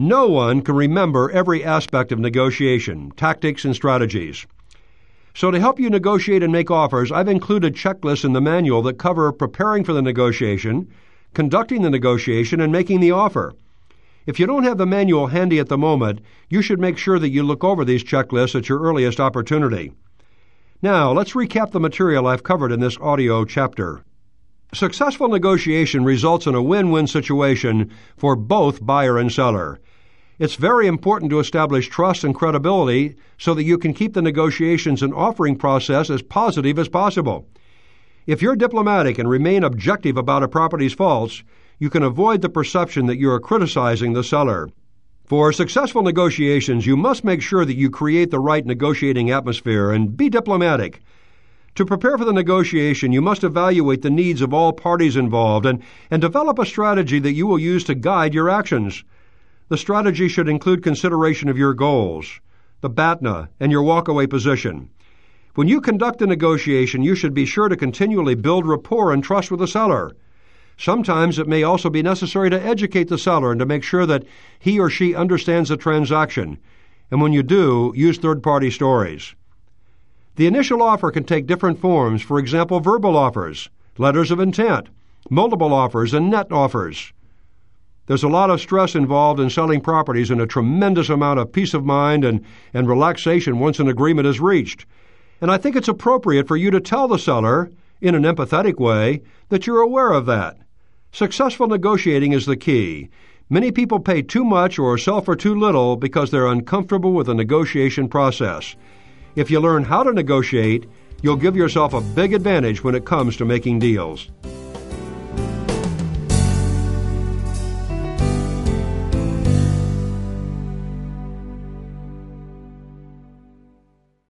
No one can remember every aspect of negotiation, tactics, and strategies. So to help you negotiate and make offers, I've included checklists in the manual that cover preparing for the negotiation, conducting the negotiation, and making the offer. If you don't have the manual handy at the moment, you should make sure that you look over these checklists at your earliest opportunity. Now, let's recap the material I've covered in this audio chapter. Successful negotiation results in a win-win situation for both buyer and seller. It's very important to establish trust and credibility so that you can keep the negotiations and offering process as positive as possible. If you're diplomatic and remain objective about a property's faults, you can avoid the perception that you are criticizing the seller. For successful negotiations, you must make sure that you create the right negotiating atmosphere and be diplomatic. To prepare for the negotiation, you must evaluate the needs of all parties involved and develop a strategy that you will use to guide your actions. The strategy should include consideration of your goals, the BATNA, and your walkaway position. When you conduct a negotiation, you should be sure to continually build rapport and trust with the seller. Sometimes it may also be necessary to educate the seller and to make sure that he or she understands the transaction. And when you do, use third-party stories. The initial offer can take different forms, for example, verbal offers, letters of intent, multiple offers, and net offers. There's a lot of stress involved in selling properties and a tremendous amount of peace of mind and relaxation once an agreement is reached. And I think it's appropriate for you to tell the seller, in an empathetic way, that you're aware of that. Successful negotiating is the key. Many people pay too much or sell for too little because they're uncomfortable with the negotiation process. If you learn how to negotiate, you'll give yourself a big advantage when it comes to making deals.